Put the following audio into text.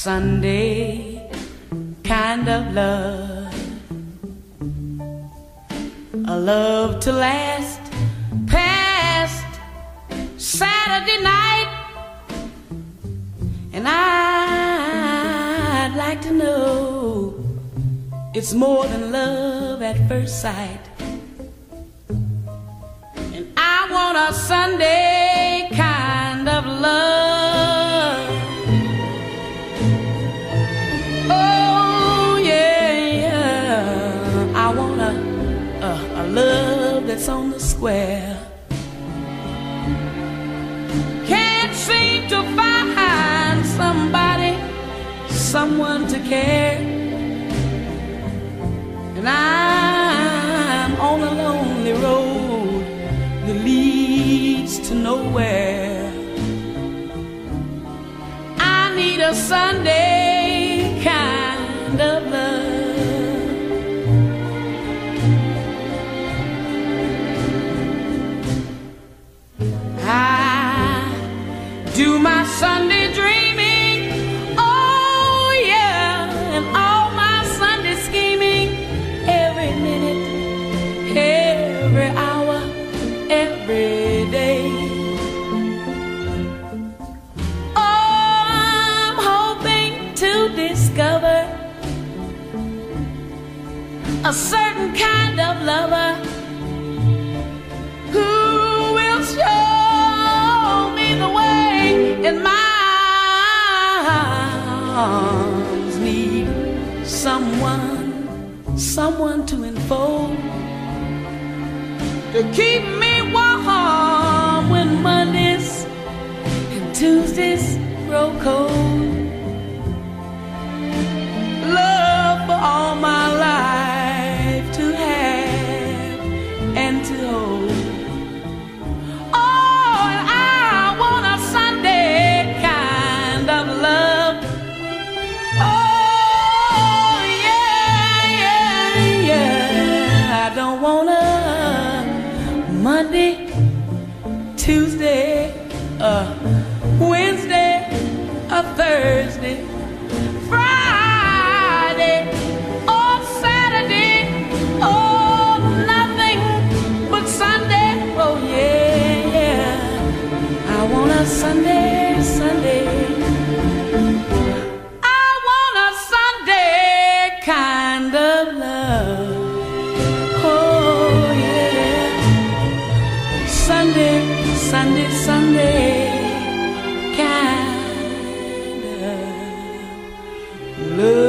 Sunday kind of love, a love to last past Saturday night. And I'd like to know it's more than love at first sight. And I want a Sunday kind of love. Oh yeah, yeah. I want a love that's on the square. Can't seem to find somebody, someone to care. And I'm on a lonely road that leads to nowhere. I need a Sunday kind of love. I do my Sunday dreaming, oh yeah, and all my Sunday scheming, every minute, every hour, every day. Oh, I'm hoping to discover a certain kind of lover who will show me the way, and my arms need someone to enfold, to keep me warm when Mondays and Tuesdays grow cold. Love for all my life to have and to hold. Oh, and I want a Sunday kind of love. Oh, yeah, yeah, yeah. I don't want a Monday, Tuesday, Wednesday, a Thursday, Friday, or Saturday, oh, nothing but Sunday. Oh yeah, yeah. I want a Sunday, Sunday. I want a Sunday kind of love. Oh yeah. Sunday, Sunday, Sunday kind of love.